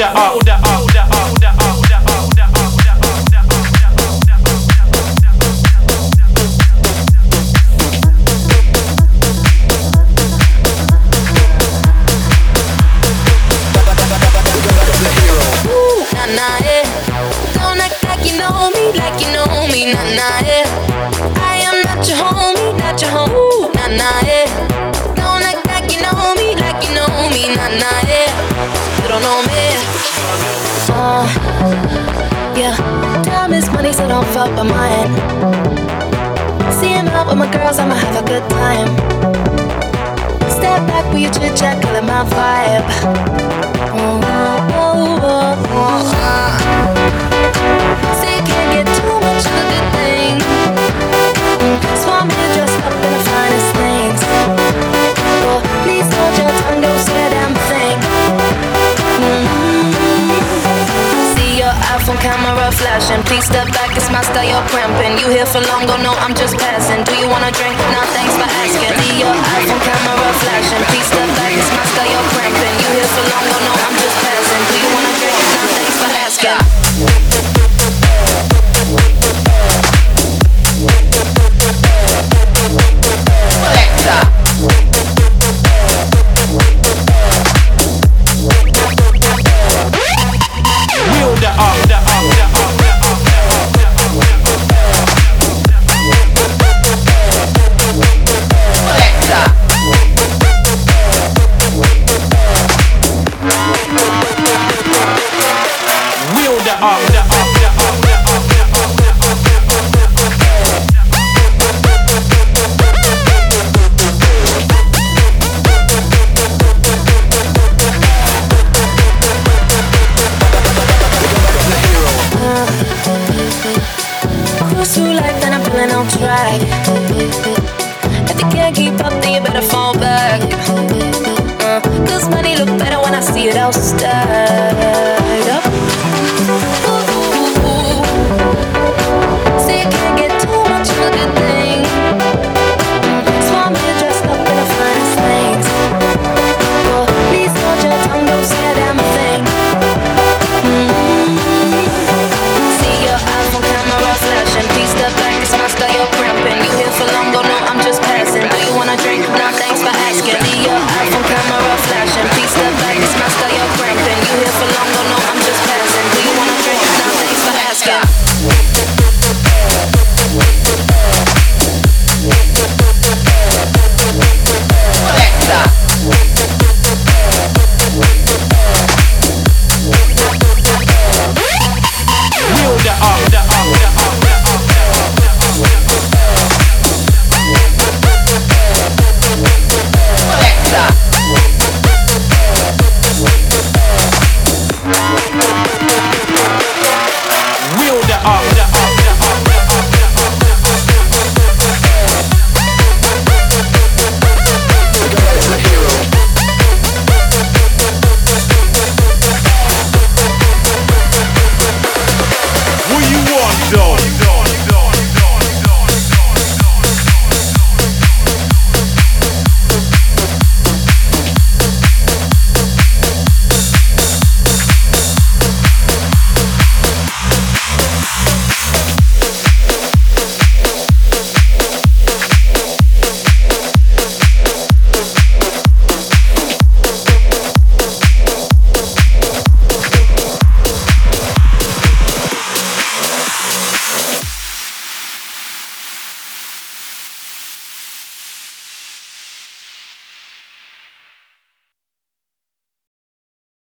Yeah, time is money, so don't fuck with mine. Seeing out with my girls, I'ma have a good time. Step back with your chit chat, killing my vibe. Say you can't get too much of a good thing. So I'm here dressed up in the finest things. Oh, please hold your tongue, don't say a damn thing. iPhone camera flashing. Please step back, it's my style, you're cramping. You here for long, go no, I'm just passing. Do you wanna drink? Nah, thanks for asking. See your iPhone camera flashing. Please step back, it's my style, you're cramping. You here for long, go no, I'm just passing. Do you wanna drink? Nah, thanks for asking. If you can't keep up, then you better fall back. Cause money look better when I see it all stacked.